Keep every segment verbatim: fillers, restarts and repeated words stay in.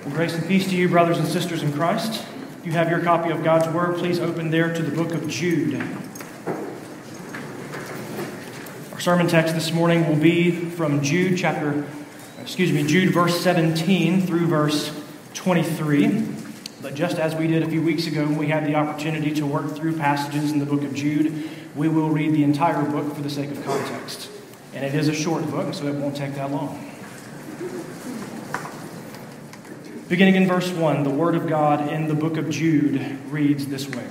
Grace and peace to you, brothers and sisters in Christ. If you have your copy of God's Word, please open there to the book of Jude. Our sermon text this morning will be from Jude chapter, excuse me, Jude verse seventeen through verse twenty-three. But just as we did a few weeks ago when we had the opportunity to work through passages in the book of Jude, we will read the entire book for the sake of context. And it is a short book, so it won't take that long. Beginning in verse one, the Word of God in the book of Jude reads this way.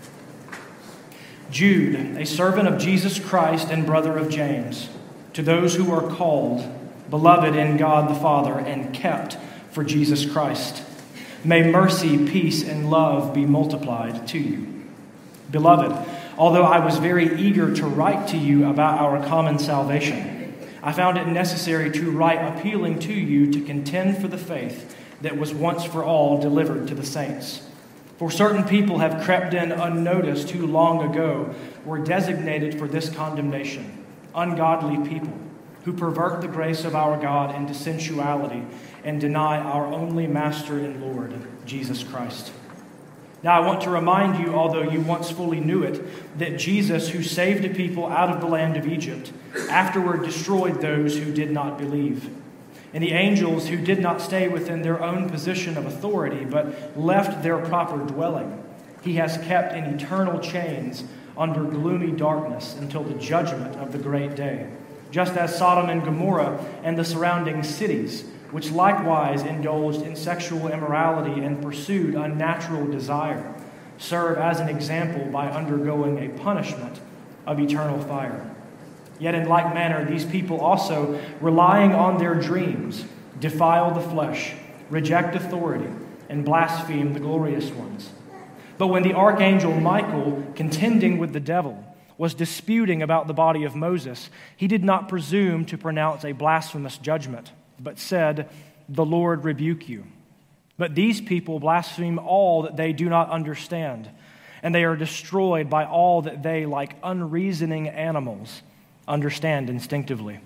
Jude, a servant of Jesus Christ and brother of James, to those who are called, beloved in God the Father, and kept for Jesus Christ, may mercy, peace, and love be multiplied to you. Beloved, although I was very eager to write to you about our common salvation, I found it necessary to write appealing to you to contend for the faith that was once for all delivered to the saints. For certain people have crept in unnoticed who long ago were designated for this condemnation, ungodly people who pervert the grace of our God into sensuality and deny our only Master and Lord, Jesus Christ. Now I want to remind you, although you once fully knew it, that Jesus, who saved a people out of the land of Egypt, afterward destroyed those who did not believe. And the angels who did not stay within their own position of authority, but left their proper dwelling, he has kept in eternal chains under gloomy darkness until the judgment of the great day, just as Sodom and Gomorrah and the surrounding cities, which likewise indulged in sexual immorality and pursued unnatural desire, serve as an example by undergoing a punishment of eternal fire. Yet in like manner, these people also, relying on their dreams, defile the flesh, reject authority, and blaspheme the glorious ones. But when the archangel Michael, contending with the devil, was disputing about the body of Moses, he did not presume to pronounce a blasphemous judgment, but said, "The Lord rebuke you." But these people blaspheme all that they do not understand, and they are destroyed by all that they, like unreasoning animals, understand instinctively.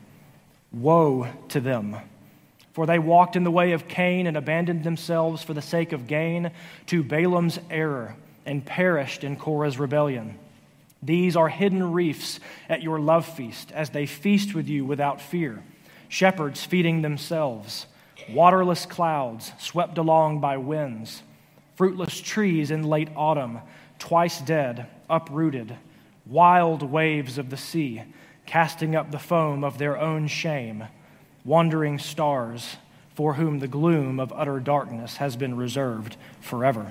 Woe to them! For they walked in the way of Cain and abandoned themselves for the sake of gain to Balaam's error and perished in Korah's rebellion. These are hidden reefs at your love feast as they feast with you without fear, shepherds feeding themselves, waterless clouds swept along by winds, fruitless trees in late autumn, twice dead, uprooted, wild waves of the sea, casting up the foam of their own shame, wandering stars, for whom the gloom of utter darkness has been reserved forever.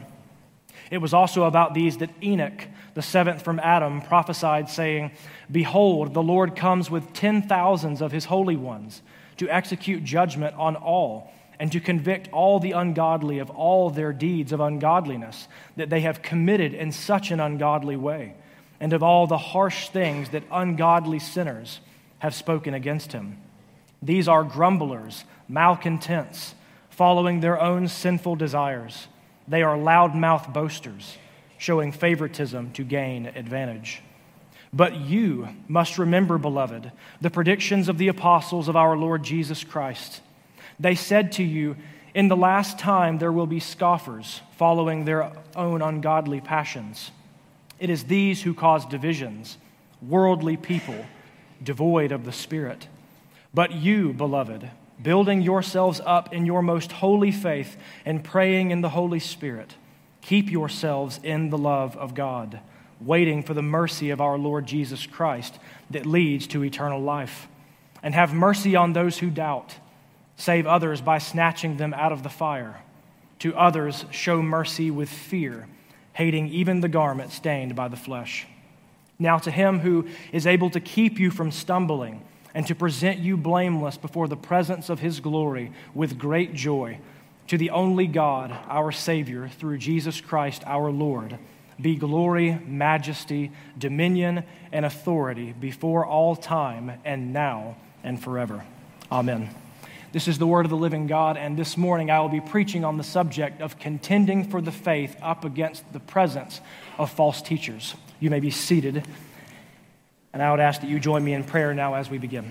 It was also about these that Enoch, the seventh from Adam, prophesied, saying, "Behold, the Lord comes with ten thousands of his holy ones to execute judgment on all and to convict all the ungodly of all their deeds of ungodliness that they have committed in such an ungodly way, and of all the harsh things that ungodly sinners have spoken against him. These are grumblers, malcontents, following their own sinful desires. They are loud-mouthed boasters, showing favoritism to gain advantage. But you must remember, beloved, the predictions of the apostles of our Lord Jesus Christ. They said to you, 'In the last time there will be scoffers, following their own ungodly passions.' It is these who cause divisions, worldly people, devoid of the Spirit. But you, beloved, building yourselves up in your most holy faith and praying in the Holy Spirit, keep yourselves in the love of God, waiting for the mercy of our Lord Jesus Christ that leads to eternal life. And have mercy on those who doubt. Save others by snatching them out of the fire. To others show mercy with fear, hating even the garment stained by the flesh. Now to him who is able to keep you from stumbling and to present you blameless before the presence of his glory with great joy, to the only God, our Savior, through Jesus Christ our Lord, be glory, majesty, dominion, and authority before all time and now and forever. Amen. This is the word of the living God, and this morning I will be preaching on the subject of contending for the faith up against the presence of false teachers. You may be seated, and I would ask that you join me in prayer now as we begin.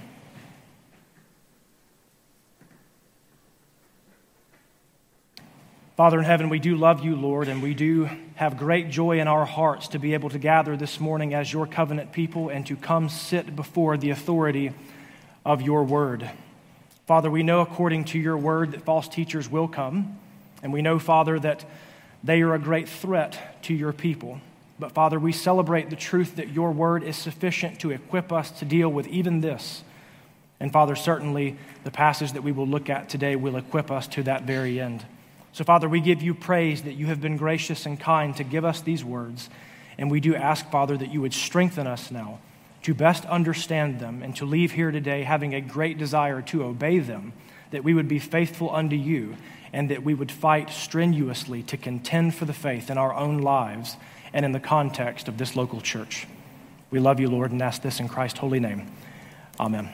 Father in heaven, we do love you, Lord, and we do have great joy in our hearts to be able to gather this morning as your covenant people and to come sit before the authority of your word. Father, we know according to your word that false teachers will come, and we know, Father, that they are a great threat to your people. But Father, we celebrate the truth that your word is sufficient to equip us to deal with even this. And Father, certainly the passage that we will look at today will equip us to that very end. So Father, we give you praise that you have been gracious and kind to give us these words. And we do ask, Father, that you would strengthen us now to best understand them and to leave here today having a great desire to obey them, that we would be faithful unto you and that we would fight strenuously to contend for the faith in our own lives and in the context of this local church. We love you, Lord, and ask this in Christ's holy name. Amen.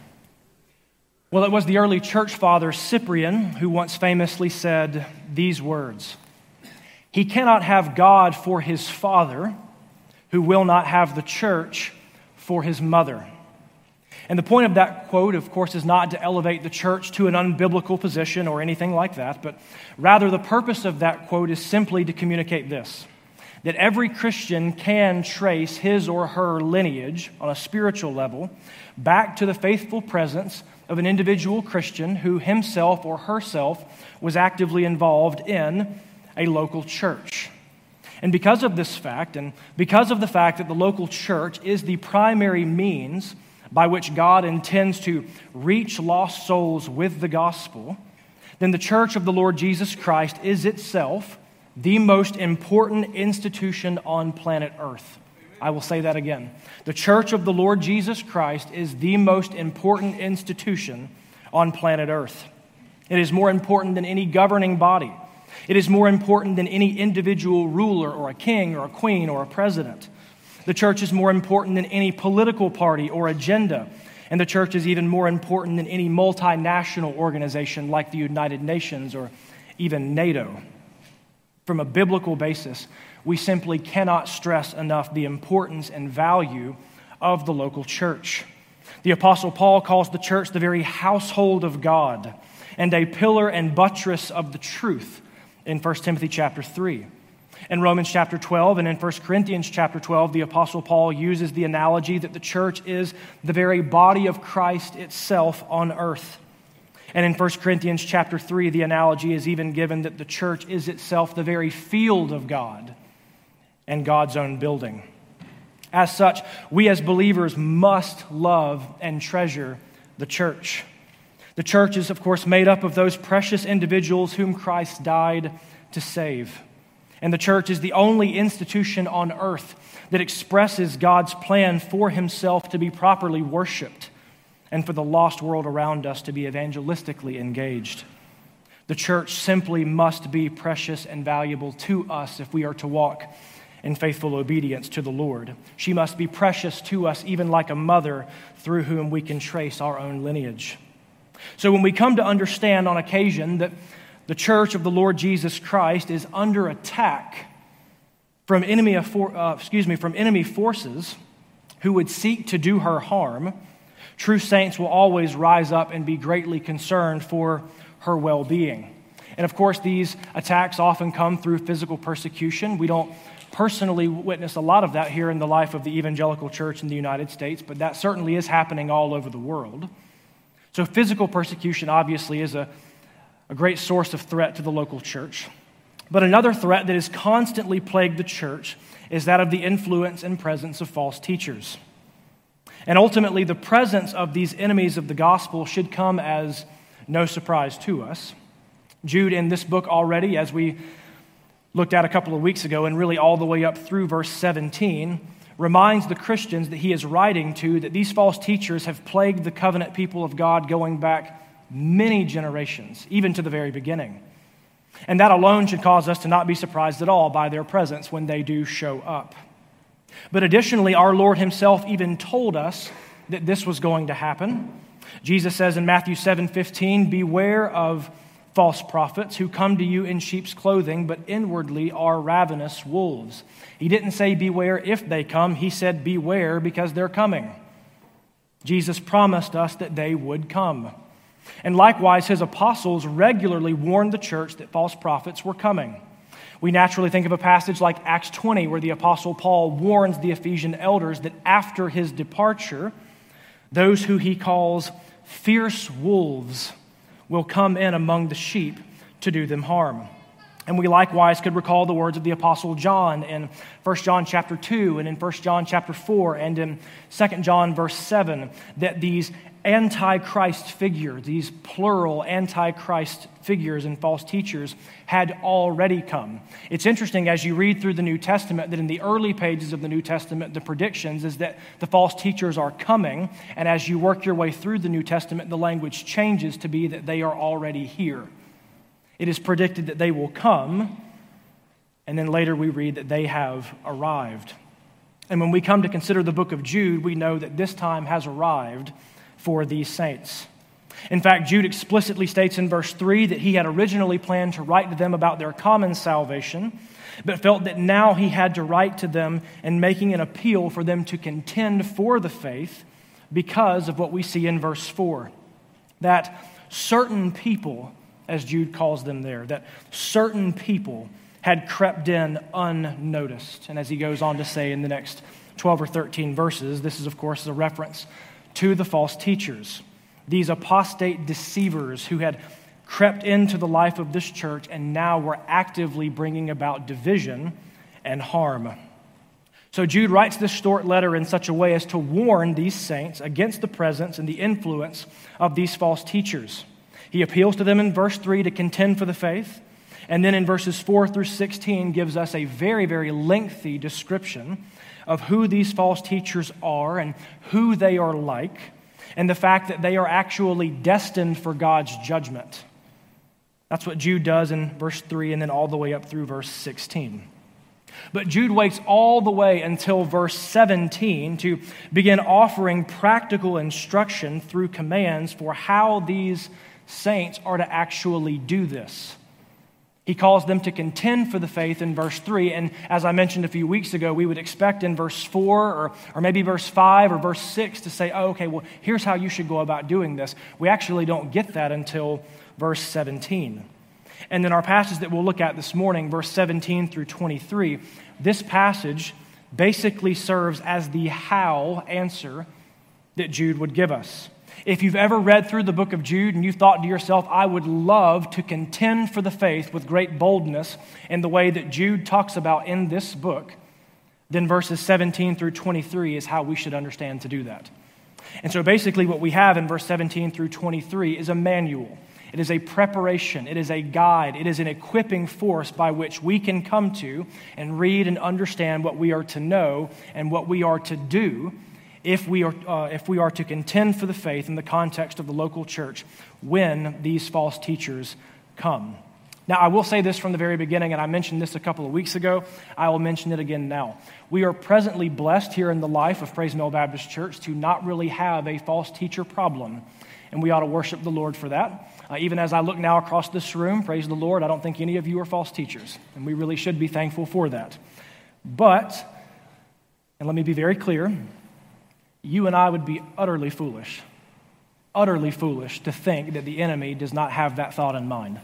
Well, it was the early church father Cyprian who once famously said these words: "He cannot have God for his father who will not have the church for his mother." And the point of that quote, of course, is not to elevate the church to an unbiblical position or anything like that, but rather the purpose of that quote is simply to communicate this: that every Christian can trace his or her lineage on a spiritual level back to the faithful presence of an individual Christian who himself or herself was actively involved in a local church. And because of this fact, and because of the fact that the local church is the primary means by which God intends to reach lost souls with the gospel, then the church of the Lord Jesus Christ is itself the most important institution on planet Earth. I will say that again. The church of the Lord Jesus Christ is the most important institution on planet Earth. It is more important than any governing body. It is more important than any individual ruler or a king or a queen or a president. The church is more important than any political party or agenda. And the church is even more important than any multinational organization like the United Nations or even NATO. From a biblical basis, we simply cannot stress enough the importance and value of the local church. The Apostle Paul calls the church the very household of God and a pillar and buttress of the truth in First Timothy chapter three. In Romans chapter twelve and in First Corinthians chapter twelve, the Apostle Paul uses the analogy that the church is the very body of Christ itself on earth. And in First Corinthians chapter three, the analogy is even given that the church is itself the very field of God and God's own building. As such, we as believers must love and treasure the church. The church is, of course, made up of those precious individuals whom Christ died to save. And the church is the only institution on earth that expresses God's plan for himself to be properly worshiped and for the lost world around us to be evangelistically engaged. The church simply must be precious and valuable to us if we are to walk in faithful obedience to the Lord. She must be precious to us, even like a mother through whom we can trace our own lineage. So when we come to understand on occasion that the church of the Lord Jesus Christ is under attack from enemy, uh, excuse me, from enemy forces who would seek to do her harm, true saints will always rise up and be greatly concerned for her well-being. And of course, these attacks often come through physical persecution. We don't personally witness a lot of that here in the life of the evangelical church in the United States, but that certainly is happening all over the world. So physical persecution obviously is a, a great source of threat to the local church. But another threat that has constantly plagued the church is that of the influence and presence of false teachers. And ultimately, the presence of these enemies of the gospel should come as no surprise to us. Jude, in this book already, as we looked at a couple of weeks ago, and really all the way up through verse seventeen, reminds the Christians that he is writing to that these false teachers have plagued the covenant people of God going back many generations, even to the very beginning. And that alone should cause us to not be surprised at all by their presence when they do show up. But additionally, our Lord himself even told us that this was going to happen. Jesus says in Matthew seven fifteen, "Beware of false prophets who come to you in sheep's clothing, but inwardly are ravenous wolves." He didn't say beware if they come. He said beware because they're coming. Jesus promised us that they would come. And likewise, his apostles regularly warned the church that false prophets were coming. We naturally think of a passage like Acts twenty, where the apostle Paul warns the Ephesian elders that after his departure, those who he calls fierce wolves will come in among the sheep to do them harm. And we likewise could recall the words of the Apostle John in First John chapter two and in First John chapter four and in Second John verse seven, that these antichrist figures, these plural antichrist figures and false teachers had already come. It's interesting as you read through the New Testament that in the early pages of the New Testament, the predictions is that the false teachers are coming, and as you work your way through the New Testament, the language changes to be that they are already here. It is predicted that they will come, and then later we read that they have arrived. And when we come to consider the book of Jude, we know that this time has arrived for these saints. In fact, Jude explicitly states in verse three that he had originally planned to write to them about their common salvation, but felt that now he had to write to them and making an appeal for them to contend for the faith because of what we see in verse four, that certain people, as Jude calls them there, that certain people had crept in unnoticed. And as he goes on to say in the next twelve or thirteen verses, this is, of course, a reference to the false teachers, these apostate deceivers who had crept into the life of this church and now were actively bringing about division and harm. So Jude writes this short letter in such a way as to warn these saints against the presence and the influence of these false teachers. He appeals to them in verse three to contend for the faith, and then in verses four through sixteen gives us a very, very lengthy description of who these false teachers are and who they are like, and the fact that they are actually destined for God's judgment. That's what Jude does in verse three and then all the way up through verse sixteen. But Jude waits all the way until verse seventeen to begin offering practical instruction through commands for how these saints are to actually do this. He calls them to contend for the faith in verse three, and as I mentioned a few weeks ago, we would expect in verse four or, or maybe verse five or verse six to say, oh, okay, well, here's how you should go about doing this. We actually don't get that until verse seventeen. And then our passage that we'll look at this morning, verse seventeen through twenty-three, this passage basically serves as the how answer that Jude would give us. If you've ever read through the book of Jude and you thought to yourself, I would love to contend for the faith with great boldness in the way that Jude talks about in this book, then verses seventeen through twenty-three is how we should understand to do that. And so basically what we have in verse seventeen through twenty-three is a manual. It is a preparation. It is a guide. It is an equipping force by which we can come to and read and understand what we are to know and what we are to do if we are uh, if we are to contend for the faith in the context of the local church when these false teachers come. Now, I will say this from the very beginning, and I mentioned this a couple of weeks ago. I will mention it again now. We are presently blessed here in the life of Praise Mill Baptist Church to not really have a false teacher problem, and we ought to worship the Lord for that. Uh, even as I look now across this room, praise the Lord, I don't think any of you are false teachers, and we really should be thankful for that. But, and let me be very clear, you and I would be utterly foolish, utterly foolish to think that the enemy does not have that thought in mind.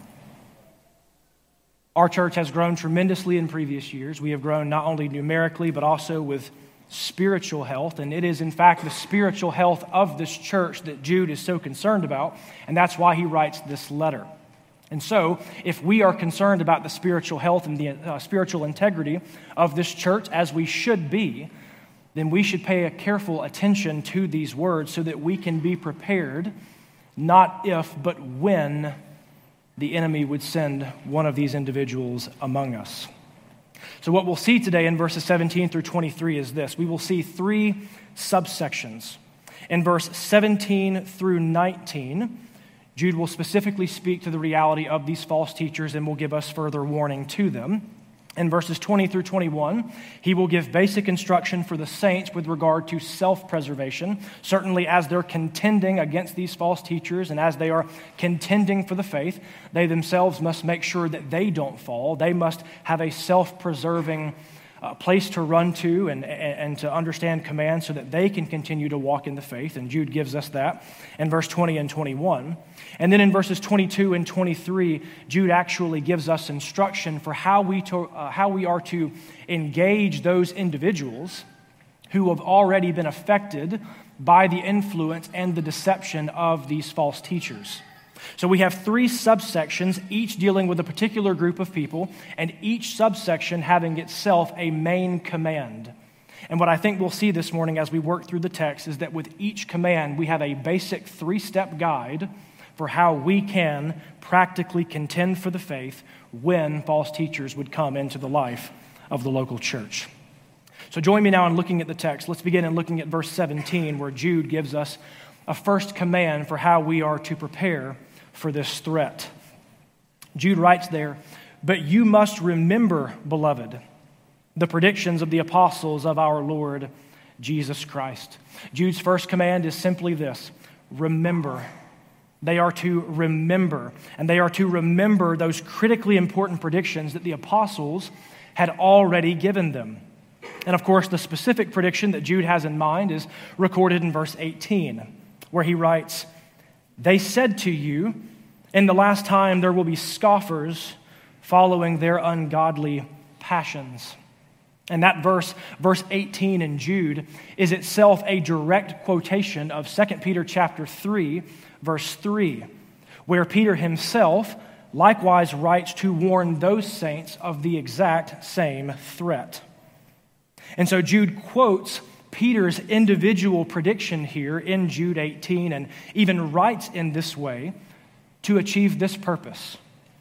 Our church has grown tremendously in previous years. We have grown not only numerically, but also with spiritual health. And it is, in fact, the spiritual health of this church that Jude is so concerned about. And that's why he writes this letter. And so, if we are concerned about the spiritual health and the uh, spiritual integrity of this church, as we should be, then we should pay a careful attention to these words so that we can be prepared, not if, but when the enemy would send one of these individuals among us. So what we'll see today in verses seventeen through twenty-three is this. We will see three subsections. In verse seventeen through nineteen, Jude will specifically speak to the reality of these false teachers and will give us further warning to them. In verses twenty through twenty-one, he will give basic instruction for the saints with regard to self-preservation, certainly as they're contending against these false teachers and as they are contending for the faith, they themselves must make sure that they don't fall. They must have a self-preserving a place to run to and, and to understand commands so that they can continue to walk in the faith. And Jude gives us that in verse twenty and twenty-one. And then in verses twenty-two and twenty-three, Jude actually gives us instruction for how we, to, uh, how we are to engage those individuals who have already been affected by the influence and the deception of these false teachers. So we have three subsections, each dealing with a particular group of people, and each subsection having itself a main command. And what I think we'll see this morning as we work through the text is that with each command, we have a basic three-step guide for how we can practically contend for the faith when false teachers would come into the life of the local church. So join me now in looking at the text. Let's begin in looking at verse seventeen, where Jude gives us a first command for how we are to prepare for this threat. Jude writes there, "But you must remember, beloved, the predictions of the apostles of our Lord Jesus Christ." Jude's first command is simply this: remember. They are to remember, and they are to remember those critically important predictions that the apostles had already given them. And of course, the specific prediction that Jude has in mind is recorded in verse eighteen, where he writes, "They said to you, in the last time there will be scoffers following their ungodly passions." And that verse, verse eighteen in Jude, is itself a direct quotation of Second Peter chapter three, verse three, where Peter himself likewise writes to warn those saints of the exact same threat. And so Jude quotes Peter's individual prediction here in Jude eighteen, and even writes in this way to achieve this purpose: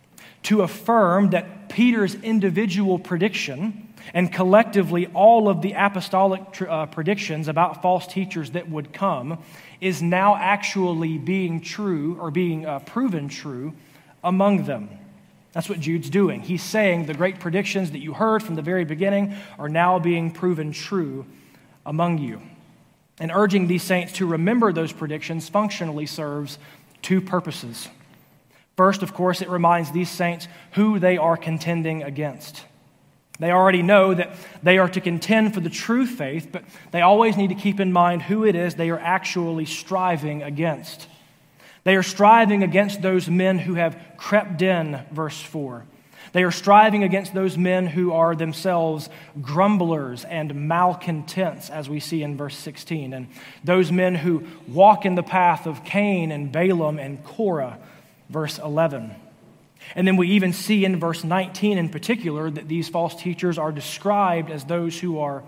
to affirm that Peter's individual prediction and collectively all of the apostolic uh, predictions about false teachers that would come is now actually being true or being uh, proven true among them. That's what Jude's doing. He's saying the great predictions that you heard from the very beginning are now being proven true among you. And urging these saints to remember those predictions functionally serves two purposes. First, of course, it reminds these saints who they are contending against. They already know that they are to contend for the true faith, but they always need to keep in mind who it is they are actually striving against. They are striving against those men who have crept in, verse four. They are striving against those men who are themselves grumblers and malcontents, as we see in verse sixteen, and those men who walk in the path of Cain and Balaam and Korah, verse eleven. And then we even see in verse nineteen in particular that these false teachers are described as those who are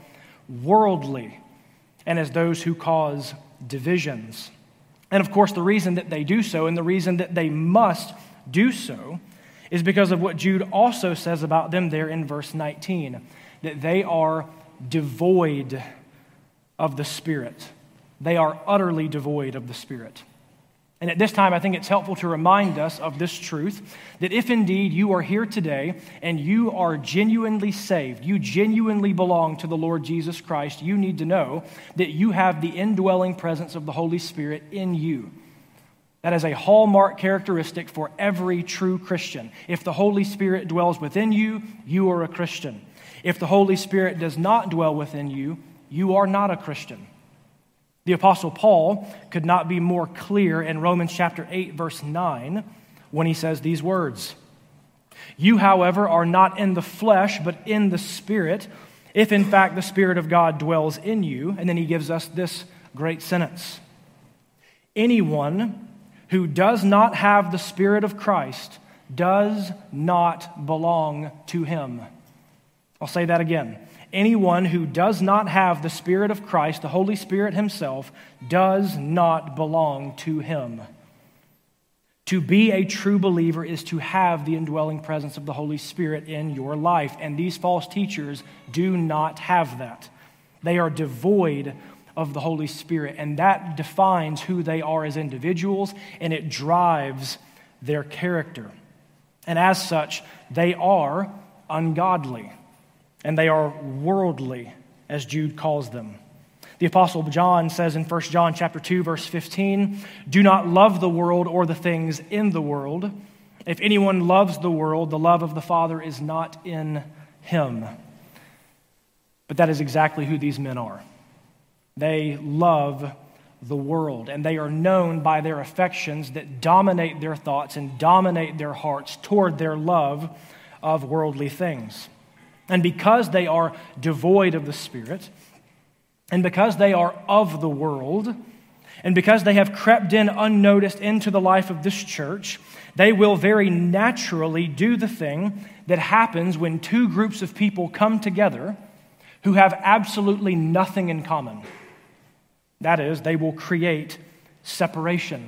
worldly and as those who cause divisions. And of course, the reason that they do so and the reason that they must do so is because of what Jude also says about them there in verse nineteen, that they are devoid of the Spirit. They are utterly devoid of the Spirit. And at this time, I think it's helpful to remind us of this truth, that if indeed you are here today and you are genuinely saved, you genuinely belong to the Lord Jesus Christ, you need to know that you have the indwelling presence of the Holy Spirit in you. That is a hallmark characteristic for every true Christian. If the Holy Spirit dwells within you, you are a Christian. If the Holy Spirit does not dwell within you, you are not a Christian. The Apostle Paul could not be more clear in Romans chapter eight, verse nine, when he says these words: "You, however, are not in the flesh, but in the Spirit, if in fact the Spirit of God dwells in you." And then he gives us this great sentence: "Anyone who does not have the Spirit of Christ does not belong to him." I'll say that again. Anyone who does not have the Spirit of Christ, the Holy Spirit himself, does not belong to him. To be a true believer is to have the indwelling presence of the Holy Spirit in your life. And these false teachers do not have that. They are devoid of the Holy Spirit. And that defines who they are as individuals, and it drives their character. And as such, they are ungodly. And they are worldly, as Jude calls them. The Apostle John says in First John chapter two, verse fifteen, "Do not love the world or the things in the world. If anyone loves the world, the love of the Father is not in him." But that is exactly who these men are. They love the world, and they are known by their affections that dominate their thoughts and dominate their hearts toward their love of worldly things. And because they are devoid of the Spirit, and because they are of the world, and because they have crept in unnoticed into the life of this church, they will very naturally do the thing that happens when two groups of people come together who have absolutely nothing in common. That is, they will create separation.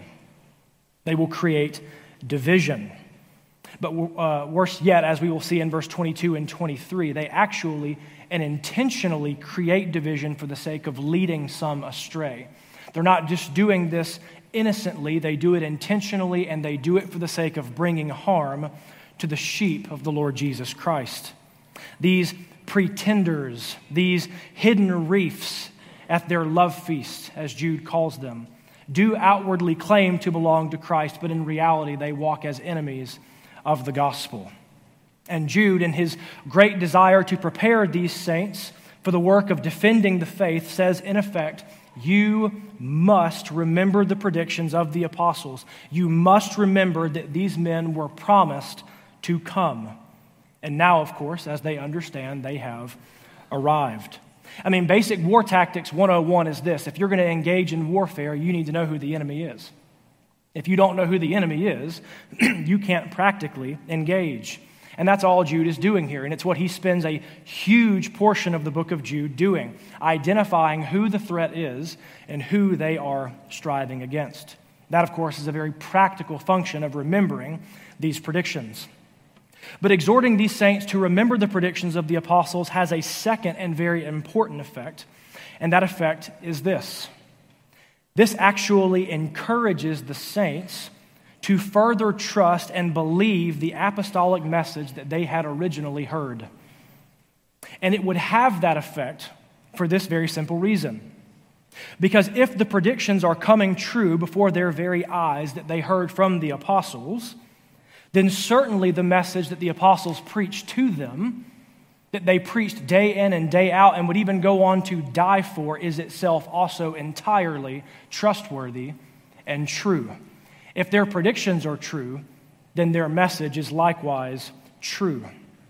They will create division. But uh, worse yet, as we will see in verse twenty-two and twenty-three, they actually and intentionally create division for the sake of leading some astray. They're not just doing this innocently, they do it intentionally, and they do it for the sake of bringing harm to the sheep of the Lord Jesus Christ. These pretenders, these hidden reefs at their love feast, as Jude calls them, do outwardly claim to belong to Christ, but in reality they walk as enemies of the gospel. And Jude, in his great desire to prepare these saints for the work of defending the faith, says in effect, you must remember the predictions of the apostles. You must remember that these men were promised to come. And now, of course, as they understand, they have arrived. I mean, basic war tactics one oh one is this. If you're going to engage in warfare, you need to know who the enemy is. If you don't know who the enemy is, you can't practically engage. And that's all Jude is doing here. And it's what he spends a huge portion of the book of Jude doing, identifying who the threat is and who they are striving against. That, of course, is a very practical function of remembering these predictions. But exhorting these saints to remember the predictions of the apostles has a second and very important effect, and that effect is this. This actually encourages the saints to further trust and believe the apostolic message that they had originally heard. And it would have that effect for this very simple reason. Because if the predictions are coming true before their very eyes that they heard from the apostles, then certainly the message that the apostles preached to them, that they preached day in and day out and would even go on to die for, is itself also entirely trustworthy and true. If their predictions are true, then their message is likewise true.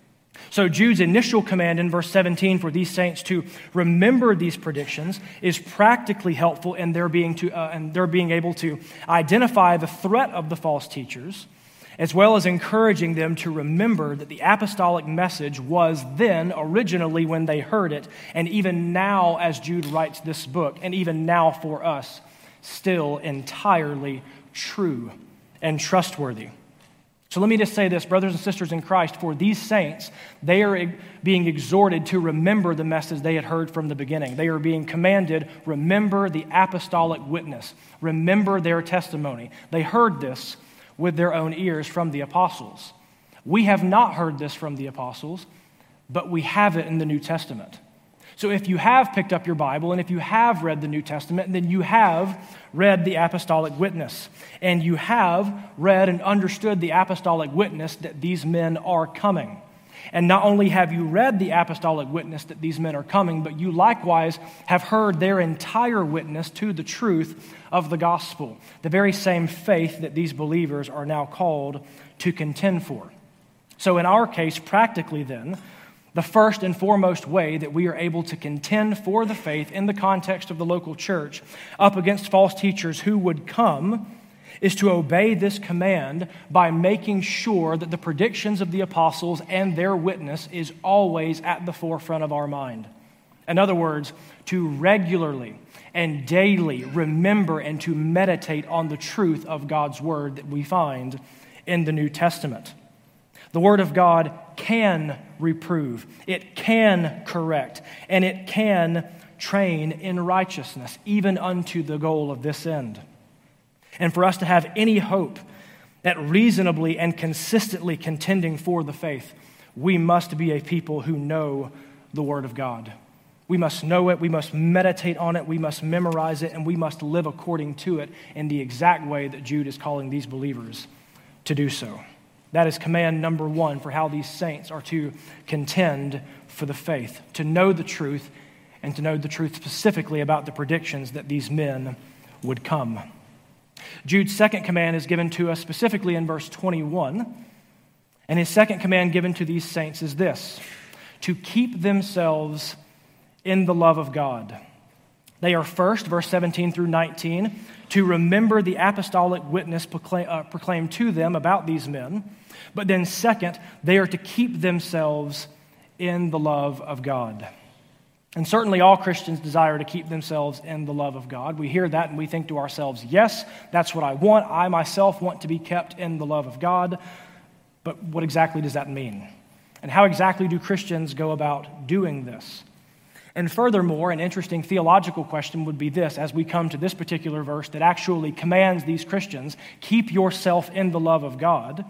So Jude's initial command in verse seventeen for these saints to remember these predictions is practically helpful in their being to uh, and their being able to identify the threat of the false teachers, as well as encouraging them to remember that the apostolic message was then originally when they heard it, and even now as Jude writes this book, and even now for us, still entirely true and trustworthy. So let me just say this, brothers and sisters in Christ, for these saints, they are being exhorted to remember the message they had heard from the beginning. They are being commanded, remember the apostolic witness, remember their testimony. They heard this with their own ears from the apostles. We have not heard this from the apostles, but we have it in the New Testament. So if you have picked up your Bible and if you have read the New Testament, then you have read the apostolic witness. And you have read and understood the apostolic witness that these men are coming. And not only have you read the apostolic witness that these men are coming, but you likewise have heard their entire witness to the truth of the gospel, the very same faith that these believers are now called to contend for. So in our case, practically then, the first and foremost way that we are able to contend for the faith in the context of the local church up against false teachers who would come is to obey this command by making sure that the predictions of the apostles and their witness is always at the forefront of our mind. In other words, to regularly and daily remember and to meditate on the truth of God's word that we find in the New Testament. The word of God can reprove, it can correct, and it can train in righteousness, even unto the goal of this end. And for us to have any hope at reasonably and consistently contending for the faith, we must be a people who know the Word of God. We must know it, we must meditate on it, we must memorize it, and we must live according to it in the exact way that Jude is calling these believers to do so. That is command number one for how these saints are to contend for the faith, to know the truth, and to know the truth specifically about the predictions that these men would come. Jude's second command is given to us specifically in verse twenty-one, and his second command given to these saints is this: to keep themselves in the love of God. They are first, verse seventeen through nineteen, to remember the apostolic witness proclaim, uh, proclaimed to them about these men. But then second, they are to keep themselves in the love of God. And certainly all Christians desire to keep themselves in the love of God. We hear that and we think to ourselves, yes, that's what I want. I myself want to be kept in the love of God. But what exactly does that mean? And how exactly do Christians go about doing this? And furthermore, an interesting theological question would be this, as we come to this particular verse that actually commands these Christians, keep yourself in the love of God.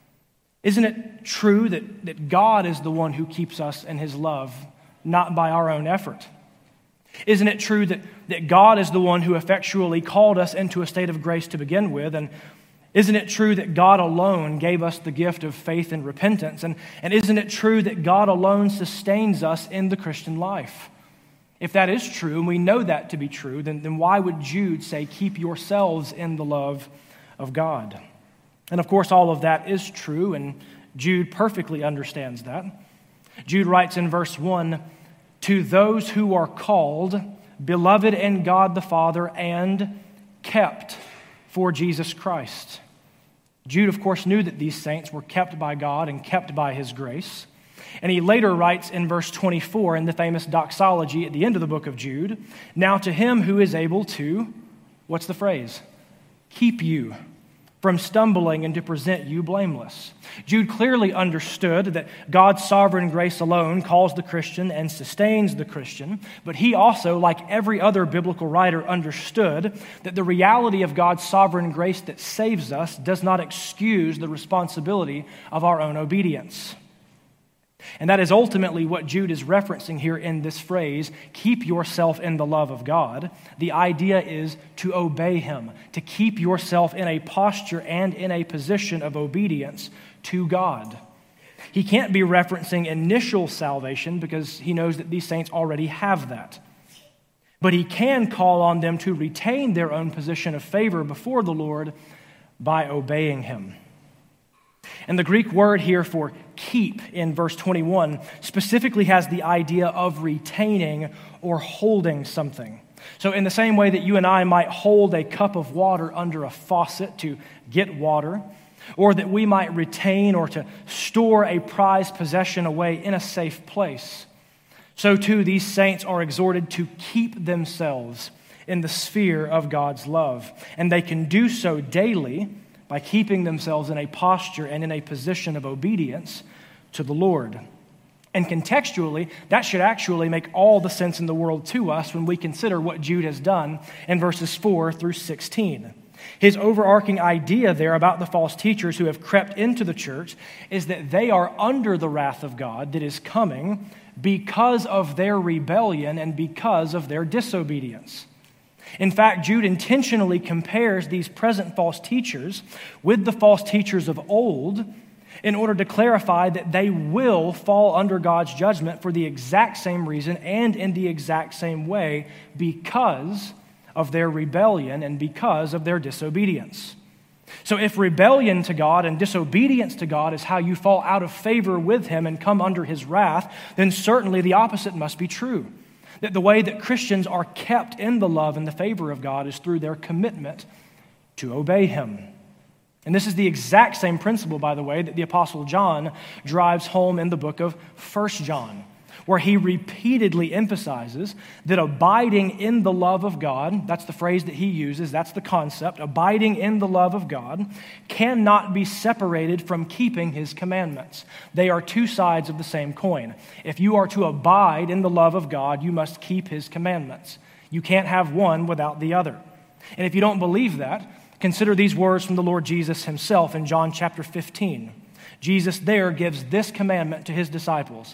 Isn't it true that, that God is the one who keeps us in his love, not by our own effort? Isn't it true that, that God is the one who effectually called us into a state of grace to begin with? And isn't it true that God alone gave us the gift of faith and repentance? And, and isn't it true that God alone sustains us in the Christian life? If that is true, and we know that to be true, then, then why would Jude say, keep yourselves in the love of God? And of course, all of that is true, and Jude perfectly understands that. Jude writes in verse one, to those who are called, beloved in God the Father, and kept for Jesus Christ. Jude, of course, knew that these saints were kept by God and kept by his grace. And he later writes in verse twenty-four in the famous doxology at the end of the book of Jude, now to him who is able to, what's the phrase? Keep you from stumbling and to present you blameless. Jude clearly understood that God's sovereign grace alone calls the Christian and sustains the Christian, but he also, like every other biblical writer, understood that the reality of God's sovereign grace that saves us does not excuse the responsibility of our own obedience. And that is ultimately what Jude is referencing here in this phrase, keep yourself in the love of God. The idea is to obey him, to keep yourself in a posture and in a position of obedience to God. He can't be referencing initial salvation because he knows that these saints already have that. But he can call on them to retain their own position of favor before the Lord by obeying him. And the Greek word here for keep in verse twenty-one specifically has the idea of retaining or holding something. So in the same way that you and I might hold a cup of water under a faucet to get water, or that we might retain or to store a prized possession away in a safe place, so too these saints are exhorted to keep themselves in the sphere of God's love. And they can do so daily by keeping themselves in a posture and in a position of obedience to the Lord. And contextually, that should actually make all the sense in the world to us when we consider what Jude has done in verses four through sixteen. His overarching idea there about the false teachers who have crept into the church is that they are under the wrath of God that is coming because of their rebellion and because of their disobedience. In fact, Jude intentionally compares these present false teachers with the false teachers of old in order to clarify that they will fall under God's judgment for the exact same reason and in the exact same way because of their rebellion and because of their disobedience. So if rebellion to God and disobedience to God is how you fall out of favor with him and come under his wrath, then certainly the opposite must be true. That the way that Christians are kept in the love and the favor of God is through their commitment to obey him. And this is the exact same principle, by the way, that the Apostle John drives home in the book of First John, where he repeatedly emphasizes that abiding in the love of God, that's the phrase that he uses, that's the concept, abiding in the love of God, cannot be separated from keeping his commandments. They are two sides of the same coin. If you are to abide in the love of God, you must keep his commandments. You can't have one without the other. And if you don't believe that, consider these words from the Lord Jesus himself in John chapter fifteen. Jesus there gives this commandment to his disciples: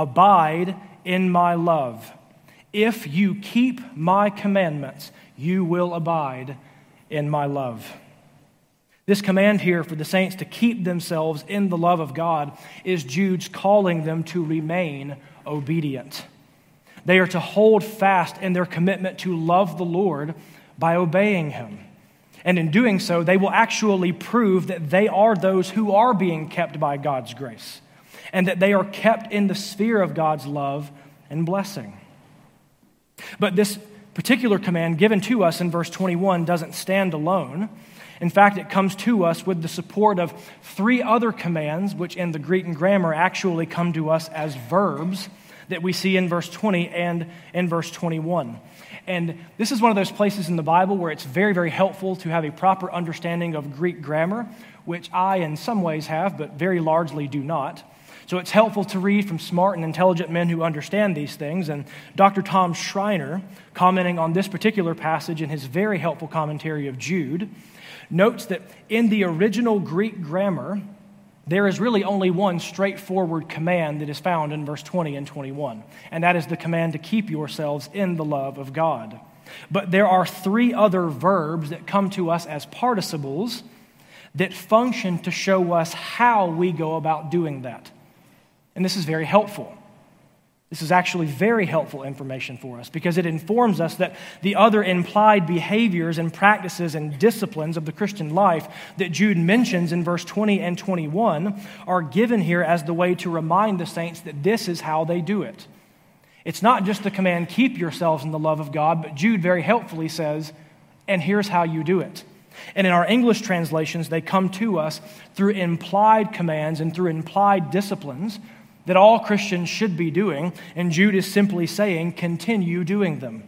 abide in my love. If you keep my commandments, you will abide in my love. This command here for the saints to keep themselves in the love of God is Jude's calling them to remain obedient. They are to hold fast in their commitment to love the Lord by obeying Him. And in doing so, they will actually prove that they are those who are being kept by God's grace, and that they are kept in the sphere of God's love and blessing. But this particular command given to us in verse twenty-one doesn't stand alone. In fact, it comes to us with the support of three other commands, which in the Greek and grammar actually come to us as verbs that we see in verse twenty and in verse twenty-one. And this is one of those places in the Bible where it's very, very helpful to have a proper understanding of Greek grammar, which I in some ways have, but very largely do not. So it's helpful to read from smart and intelligent men who understand these things. And Doctor Tom Schreiner, commenting on this particular passage in his very helpful commentary of Jude, notes that in the original Greek grammar, there is really only one straightforward command that is found in verse twenty and twenty-one, and that is the command to keep yourselves in the love of God. But there are three other verbs that come to us as participles that function to show us how we go about doing that. And this is very helpful. This is actually very helpful information for us because it informs us that the other implied behaviors and practices and disciplines of the Christian life that Jude mentions in verse twenty and twenty-one are given here as the way to remind the saints that this is how they do it. It's not just the command, keep yourselves in the love of God, but Jude very helpfully says, and here's how you do it. And in our English translations, they come to us through implied commands and through implied disciplines that all Christians should be doing, and Jude is simply saying, continue doing them.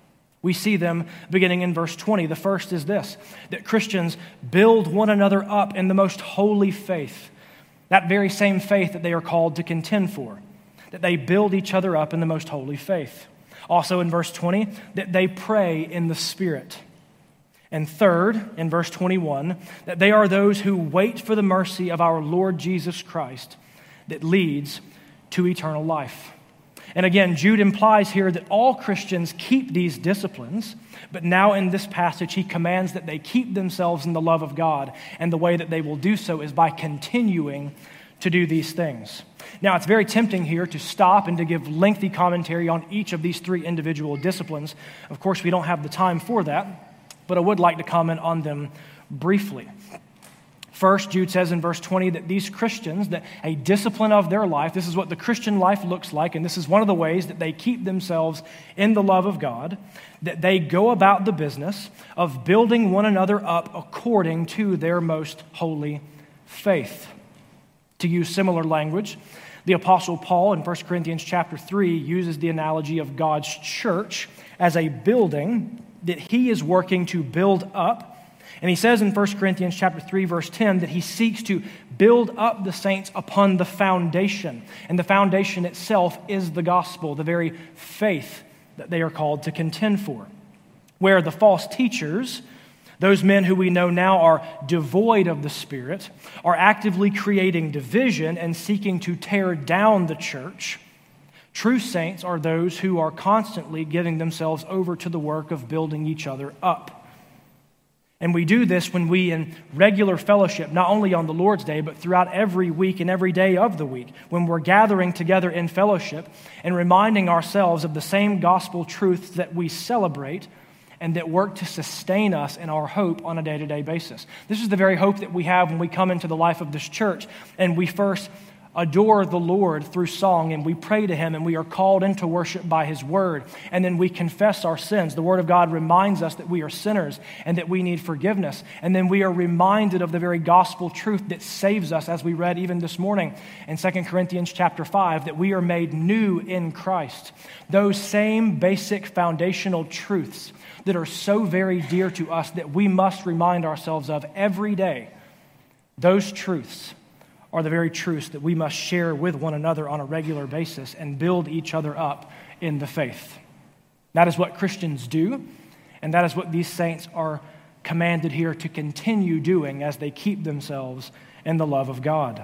We see them beginning in verse twenty. The first is this, that Christians build one another up in the most holy faith, that very same faith that they are called to contend for, that they build each other up in the most holy faith. Also in verse twenty, that they pray in the Spirit. And third, in verse twenty-one, that they are those who wait for the mercy of our Lord Jesus Christ that leads to eternal life. And again, Jude implies here that all Christians keep these disciplines, but now in this passage, he commands that they keep themselves in the love of God, and the way that they will do so is by continuing to do these things. Now, it's very tempting here to stop and to give lengthy commentary on each of these three individual disciplines. Of course, we don't have the time for that, but I would like to comment on them briefly. First, Jude says in verse twenty that these Christians, that a discipline of their life, this is what the Christian life looks like, and this is one of the ways that they keep themselves in the love of God, that they go about the business of building one another up according to their most holy faith. To use similar language, the Apostle Paul in First Corinthians chapter three uses the analogy of God's church as a building that he is working to build up. And he says in First Corinthians chapter three, verse ten, that he seeks to build up the saints upon the foundation. And the foundation itself is the gospel, the very faith that they are called to contend for. Where the false teachers, those men who we know now are devoid of the Spirit, are actively creating division and seeking to tear down the church, true saints are those who are constantly giving themselves over to the work of building each other up. And we do this when we, in regular fellowship, not only on the Lord's Day, but throughout every week and every day of the week, when we're gathering together in fellowship and reminding ourselves of the same gospel truths that we celebrate and that work to sustain us in our hope on a day-to-day basis. This is the very hope that we have when we come into the life of this church and we first adore the Lord through song, and we pray to Him, and we are called into worship by His Word, and then we confess our sins. The Word of God reminds us that we are sinners and that we need forgiveness, and then we are reminded of the very gospel truth that saves us, as we read even this morning in Second Corinthians chapter five, that we are made new in Christ. Those same basic foundational truths that are so very dear to us that we must remind ourselves of every day, those truths are the very truths that we must share with one another on a regular basis and build each other up in the faith. That is what Christians do, and that is what these saints are commanded here to continue doing as they keep themselves in the love of God.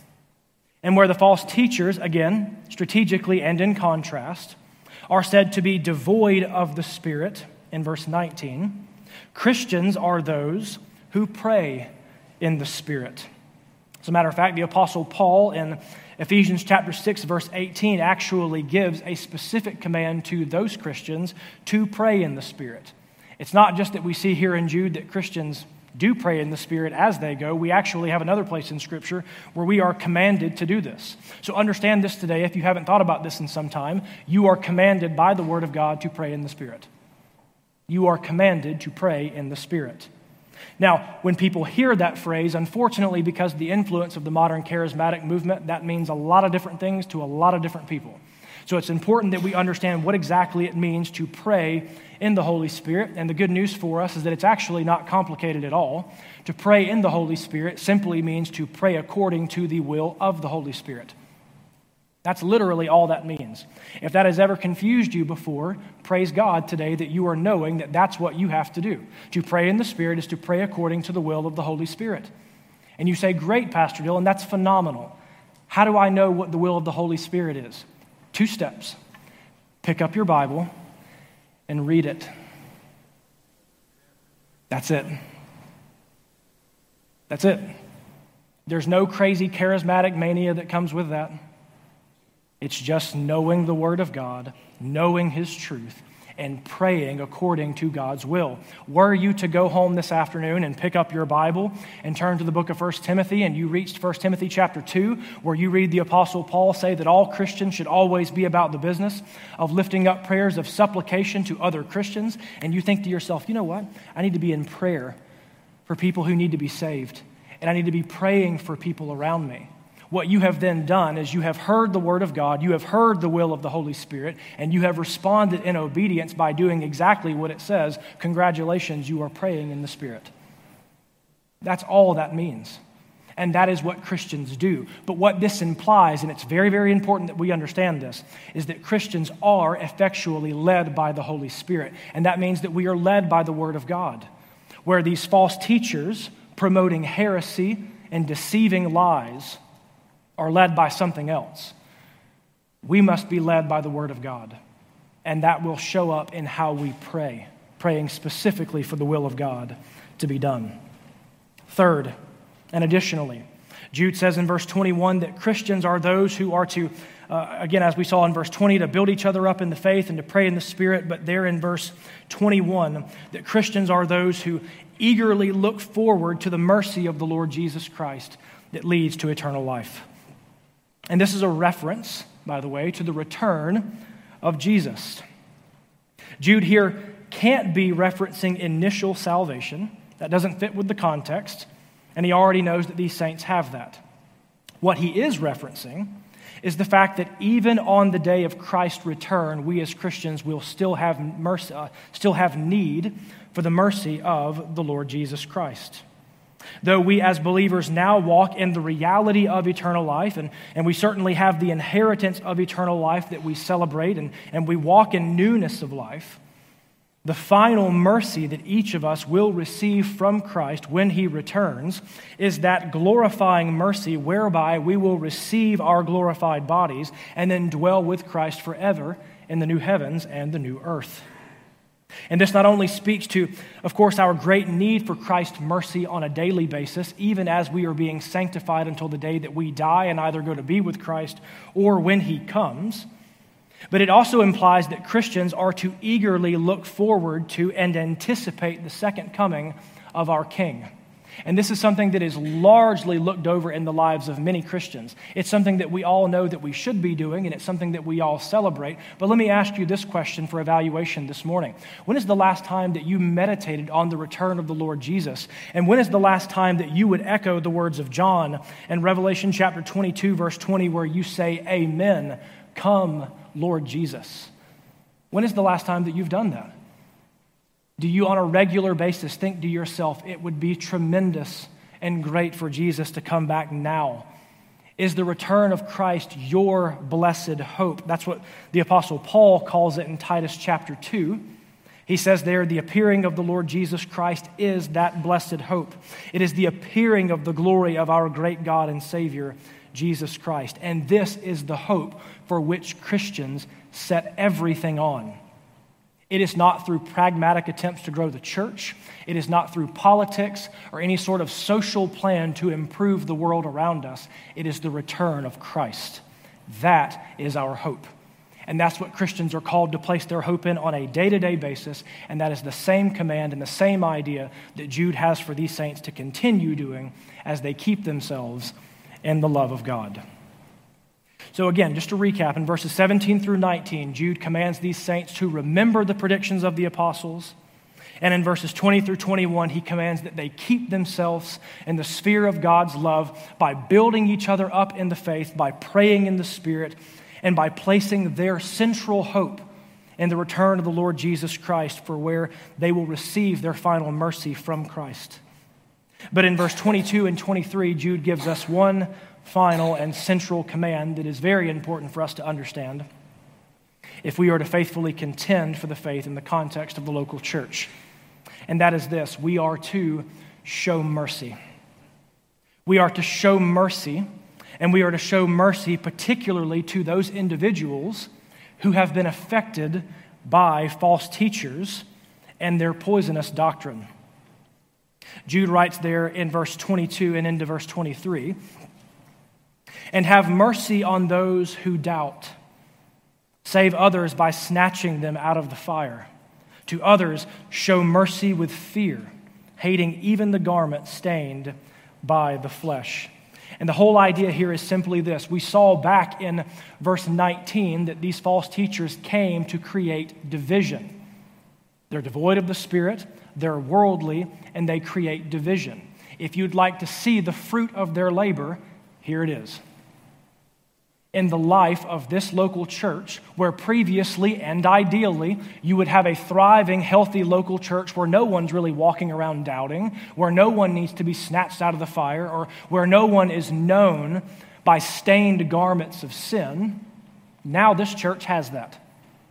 And where the false teachers, again, strategically and in contrast, are said to be devoid of the Spirit, in verse nineteen, Christians are those who pray in the Spirit. As a matter of fact, the Apostle Paul in Ephesians chapter six, verse eighteen actually gives a specific command to those Christians to pray in the Spirit. It's not just that we see here in Jude that Christians do pray in the Spirit as they go. We actually have another place in Scripture where we are commanded to do this. So understand this today. If you haven't thought about this in some time, you are commanded by the Word of God to pray in the Spirit. You are commanded to pray in the Spirit. Now, when people hear that phrase, unfortunately, because of the influence of the modern charismatic movement, that means a lot of different things to a lot of different people. So it's important that we understand what exactly it means to pray in the Holy Spirit. And the good news for us is that it's actually not complicated at all. To pray in the Holy Spirit simply means to pray according to the will of the Holy Spirit. That's literally all that means. If that has ever confused you before, praise God today that you are knowing that that's what you have to do. To pray in the Spirit is to pray according to the will of the Holy Spirit. And you say, great, Pastor Dylan, that's phenomenal. How do I know what the will of the Holy Spirit is? Two steps. Pick up your Bible and read it. That's it. That's it. There's no crazy charismatic mania that comes with that. It's just knowing the Word of God, knowing His truth, and praying according to God's will. Were you to go home this afternoon and pick up your Bible and turn to the book of First Timothy, and you reached First Timothy chapter two, where you read the Apostle Paul say that all Christians should always be about the business of lifting up prayers of supplication to other Christians, and you think to yourself, you know what? I need to be in prayer for people who need to be saved, and I need to be praying for people around me. What you have then done is you have heard the Word of God, you have heard the will of the Holy Spirit, and you have responded in obedience by doing exactly what it says. Congratulations, you are praying in the Spirit. That's all that means. And that is what Christians do. But what this implies, and it's very, very important that we understand this, is that Christians are effectually led by the Holy Spirit. And that means that we are led by the Word of God. Where these false teachers promoting heresy and deceiving lies are led by something else. We must be led by the Word of God, and that will show up in how we pray, praying specifically for the will of God to be done. Third, and additionally, Jude says in verse twenty-one that Christians are those who are to, uh, again, as we saw in verse twenty, to build each other up in the faith and to pray in the Spirit, but there in verse twenty-one, that Christians are those who eagerly look forward to the mercy of the Lord Jesus Christ that leads to eternal life. And this is a reference, by the way, to the return of Jesus. Jude here can't be referencing initial salvation. That doesn't fit with the context, and he already knows that these saints have that. What he is referencing is the fact that even on the day of Christ's return, we as Christians will still have mercy, uh, still have need for the mercy of the Lord Jesus Christ. Though we as believers now walk in the reality of eternal life, and, and we certainly have the inheritance of eternal life that we celebrate, and, and we walk in newness of life, the final mercy that each of us will receive from Christ when He returns is that glorifying mercy whereby we will receive our glorified bodies and then dwell with Christ forever in the new heavens and the new earth. And this not only speaks to, of course, our great need for Christ's mercy on a daily basis, even as we are being sanctified until the day that we die and either go to be with Christ or when He comes, but it also implies that Christians are to eagerly look forward to and anticipate the second coming of our King. And this is something that is largely looked over in the lives of many Christians. It's something that we all know that we should be doing, and it's something that we all celebrate. But let me ask you this question for evaluation this morning. When is the last time that you meditated on the return of the Lord Jesus? And when is the last time that you would echo the words of John in Revelation chapter twenty-two, verse twenty, where you say, "Amen, come, Lord Jesus"? When is the last time that you've done that? Do you on a regular basis think to yourself, it would be tremendous and great for Jesus to come back now? Is the return of Christ your blessed hope? That's what the Apostle Paul calls it in Titus chapter two. He says there, the appearing of the Lord Jesus Christ is that blessed hope. It is the appearing of the glory of our great God and Savior, Jesus Christ. And this is the hope for which Christians set everything on. It is not through pragmatic attempts to grow the church. It is not through politics or any sort of social plan to improve the world around us. It is the return of Christ. That is our hope. And that's what Christians are called to place their hope in on a day-to-day basis. And that is the same command and the same idea that Jude has for these saints to continue doing as they keep themselves in the love of God. So again, just to recap, in verses seventeen through nineteen, Jude commands these saints to remember the predictions of the apostles. And in verses twenty through twenty-one, he commands that they keep themselves in the sphere of God's love by building each other up in the faith, by praying in the Spirit, and by placing their central hope in the return of the Lord Jesus Christ, for where they will receive their final mercy from Christ. But in verse twenty-two and twenty-three, Jude gives us one final and central command that is very important for us to understand if we are to faithfully contend for the faith in the context of the local church. And that is this: we are to show mercy. We are to show mercy, and we are to show mercy particularly to those individuals who have been affected by false teachers and their poisonous doctrine. Jude writes there in verse twenty-two and into verse twenty-three, "And have mercy on those who doubt. Save others by snatching them out of the fire. To others show mercy with fear, hating even the garment stained by the flesh." And the whole idea here is simply this. We saw back in verse nineteen that these false teachers came to create division. They're devoid of the Spirit, they're worldly, and they create division. If you'd like to see the fruit of their labor, here it is. In the life of this local church, where previously and ideally you would have a thriving, healthy local church where no one's really walking around doubting, where no one needs to be snatched out of the fire, or where no one is known by stained garments of sin, now this church has that.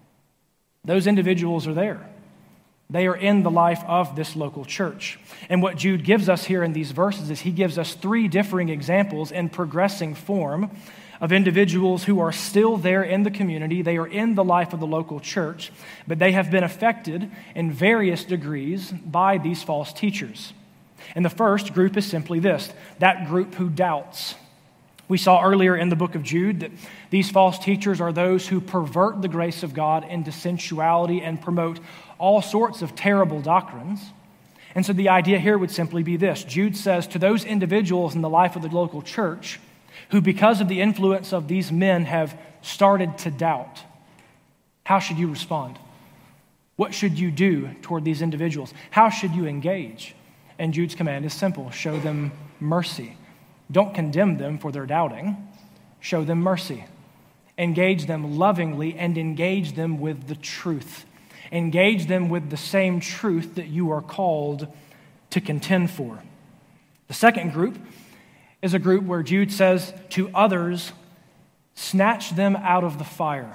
Those individuals are there. They are in the life of this local church. And what Jude gives us here in these verses is he gives us three differing examples in progressing form of individuals who are still there in the community. They are in the life of the local church, but they have been affected in various degrees by these false teachers. And the first group is simply this: that group who doubts. We saw earlier in the book of Jude that these false teachers are those who pervert the grace of God into sensuality and promote all sorts of terrible doctrines. And so the idea here would simply be this. Jude says to those individuals in the life of the local church who, because of the influence of these men, have started to doubt, how should you respond? What should you do toward these individuals? How should you engage? And Jude's command is simple: show them mercy. Don't condemn them for their doubting. Show them mercy. Engage them lovingly and engage them with the truth. Engage them with the same truth that you are called to contend for. The second group is a group where Jude says to others, snatch them out of the fire.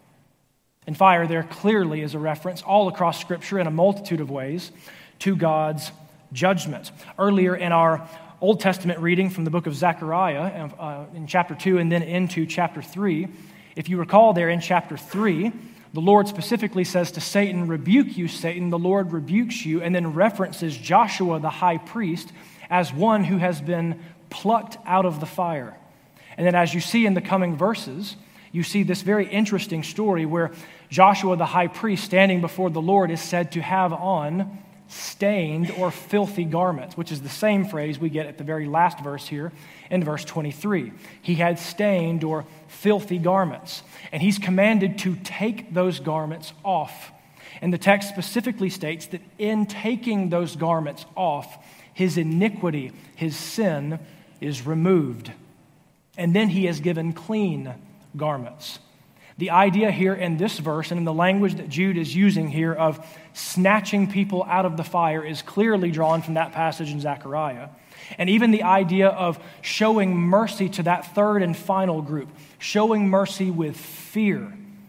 And fire there clearly is a reference all across Scripture in a multitude of ways to God's judgment. Earlier in our Old Testament reading from the book of Zechariah uh, in chapter two and then into chapter three, if you recall there in chapter three, the Lord specifically says to Satan, "Rebuke you, Satan, the Lord rebukes you," and then references Joshua the high priest as one who has been plucked out of the fire. And then as you see in the coming verses, you see this very interesting story where Joshua the high priest standing before the Lord is said to have on stained or filthy garments, which is the same phrase we get at the very last verse here in verse twenty-three. He had stained or filthy garments, and he's commanded to take those garments off. And the text specifically states that in taking those garments off, his iniquity, his sin, is removed. And then he is given clean garments. The idea here in this verse and in the language that Jude is using here of snatching people out of the fire is clearly drawn from that passage in Zechariah. And even the idea of showing mercy to that third and final group, showing mercy with fear,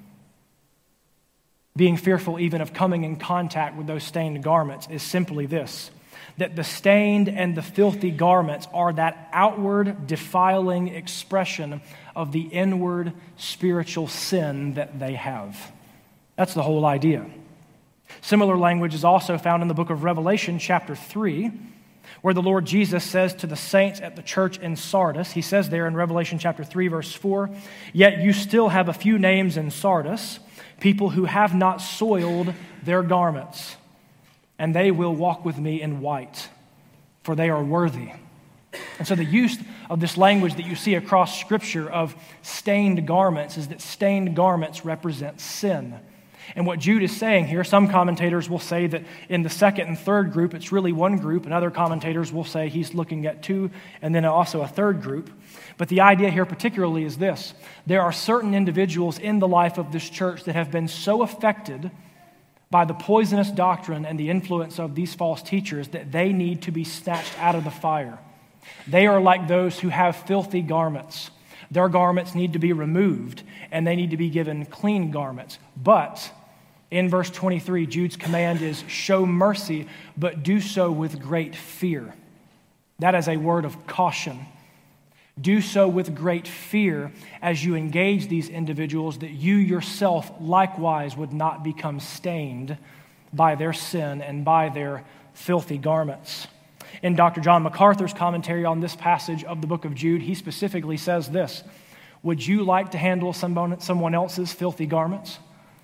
being fearful even of coming in contact with those stained garments, is simply this: that the stained and the filthy garments are that outward defiling expression of the inward spiritual sin that they have. That's the whole idea. Similar language is also found in the book of Revelation, chapter three, where the Lord Jesus says to the saints at the church in Sardis, he says there in Revelation chapter three, verse four, "Yet you still have a few names in Sardis, people who have not soiled their garments, and they will walk with me in white, for they are worthy." And so the use of this language that you see across Scripture of stained garments is that stained garments represent sin. And what Jude is saying here, some commentators will say that in the second and third group, it's really one group, and other commentators will say he's looking at two, and then also a third group. But the idea here particularly is this: there are certain individuals in the life of this church that have been so affected by the poisonous doctrine and the influence of these false teachers that they need to be snatched out of the fire. They are like those who have filthy garments. Their garments need to be removed, and they need to be given clean garments. But in verse twenty-three, Jude's command is, show mercy, but do so with great fear. That is a word of caution. Do so with great fear as you engage these individuals, that you yourself likewise would not become stained by their sin and by their filthy garments. In Doctor John MacArthur's commentary on this passage of the book of Jude, he specifically says this: would you like to handle someone, someone else's filthy garments?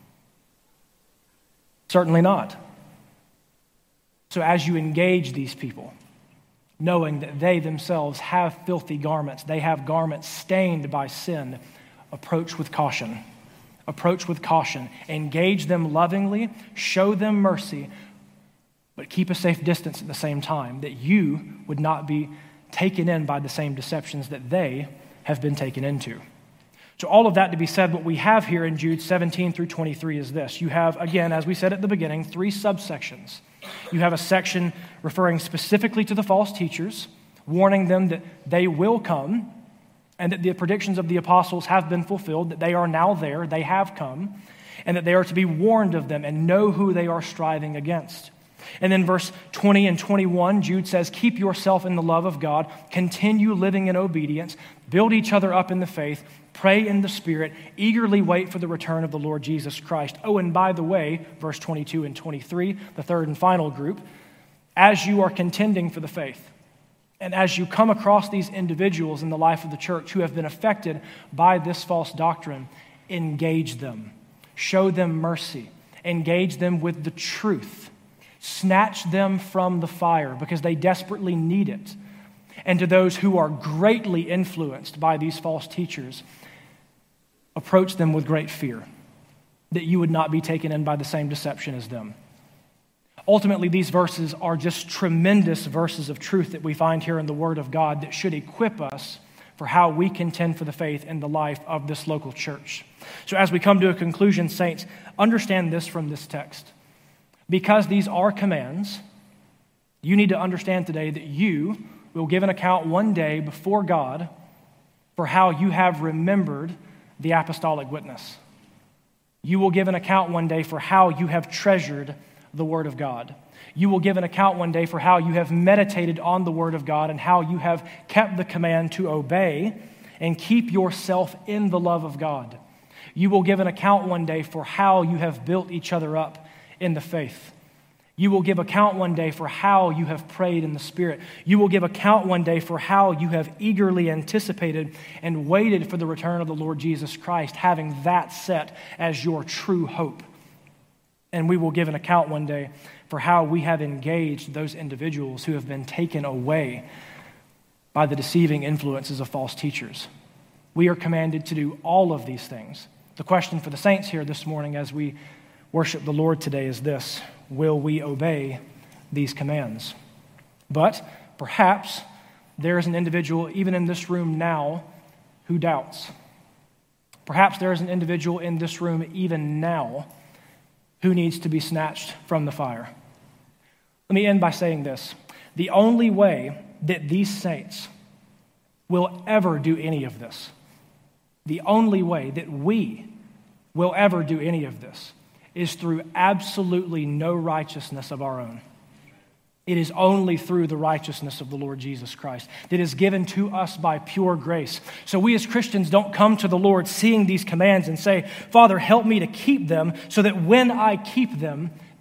Certainly not. So as you engage these people, knowing that they themselves have filthy garments, they have garments stained by sin, approach with caution. Approach with caution. Engage them lovingly, show them mercy, but keep a safe distance at the same time, that you would not be taken in by the same deceptions that they have been taken into. So all of that to be said, what we have here in Jude seventeen through twenty-three is this. You have, again, as we said at the beginning, three subsections. You have a section referring specifically to the false teachers, warning them that they will come, and that the predictions of the apostles have been fulfilled, that they are now there, they have come, and that they are to be warned of them and know who they are striving against. And then verse twenty and twenty-one, Jude says, keep yourself in the love of God, continue living in obedience, build each other up in the faith, pray in the Spirit, eagerly wait for the return of the Lord Jesus Christ. Oh, and by the way, verse twenty-two and twenty-three, the third and final group, as you are contending for the faith, and as you come across these individuals in the life of the church who have been affected by this false doctrine, engage them, show them mercy, engage them with the truth. Snatch them from the fire because they desperately need it. And to those who are greatly influenced by these false teachers, approach them with great fear, that you would not be taken in by the same deception as them. Ultimately, these verses are just tremendous verses of truth that we find here in the Word of God that should equip us for how we contend for the faith in the life of this local church. So as we come to a conclusion, saints, understand this from this text. Because these are commands, you need to understand today that you will give an account one day before God for how you have remembered the apostolic witness. You will give an account one day for how you have treasured the Word of God. You will give an account one day for how you have meditated on the Word of God and how you have kept the command to obey and keep yourself in the love of God. You will give an account one day for how you have built each other up in the faith. You will give account one day for how you have prayed in the Spirit. You will give account one day for how you have eagerly anticipated and waited for the return of the Lord Jesus Christ, having that set as your true hope. And we will give an account one day for how we have engaged those individuals who have been taken away by the deceiving influences of false teachers. We are commanded to do all of these things. The question for the saints here this morning as we worship the Lord today is this: will we obey these commands? But perhaps there is an individual even in this room now who doubts. Perhaps there is an individual in this room even now who needs to be snatched from the fire. Let me end by saying this. The only way that these saints will ever do any of this, the only way that we will ever do any of this is through absolutely no righteousness of our own. It is only through the righteousness of the Lord Jesus Christ that is given to us by pure grace. So we as Christians don't come to the Lord seeing these commands and say, Father, help me to keep them so that when I keep them,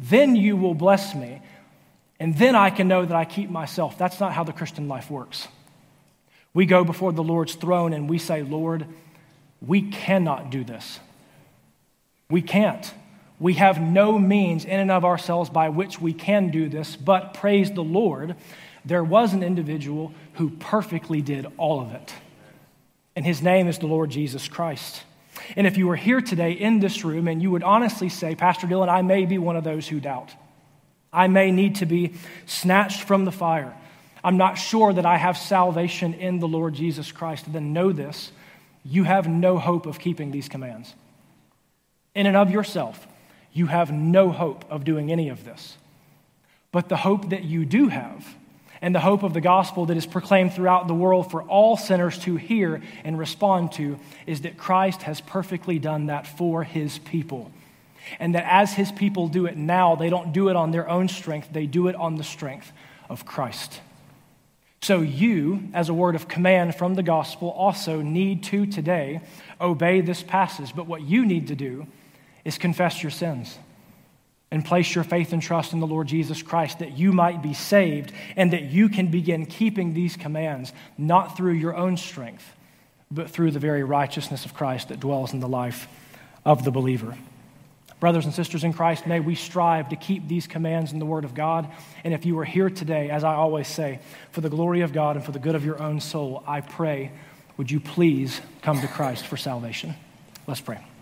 then you will bless me, and then I can know that I keep myself. That's not how the Christian life works. We go before the Lord's throne and we say, Lord, we cannot do this. We can't. We have no means in and of ourselves by which we can do this, but praise the Lord, there was an individual who perfectly did all of it. And his name is the Lord Jesus Christ. And if you were here today in this room and you would honestly say, Pastor Dylan, I may be one of those who doubt. I may need to be snatched from the fire. I'm not sure that I have salvation in the Lord Jesus Christ. Then know this, you have no hope of keeping these commands. In and of yourself, you have no hope of doing any of this. But the hope that you do have, and the hope of the gospel that is proclaimed throughout the world for all sinners to hear and respond to, is that Christ has perfectly done that for his people. And that as his people do it now, they don't do it on their own strength, they do it on the strength of Christ. So you, as a word of command from the gospel, also need to today obey this passage. But what you need to do is confess your sins and place your faith and trust in the Lord Jesus Christ, that you might be saved and that you can begin keeping these commands, not through your own strength, but through the very righteousness of Christ that dwells in the life of the believer. Brothers and sisters in Christ, may we strive to keep these commands in the Word of God. And if you are here today, as I always say, for the glory of God and for the good of your own soul, I pray, would you please come to Christ for salvation? Let's pray.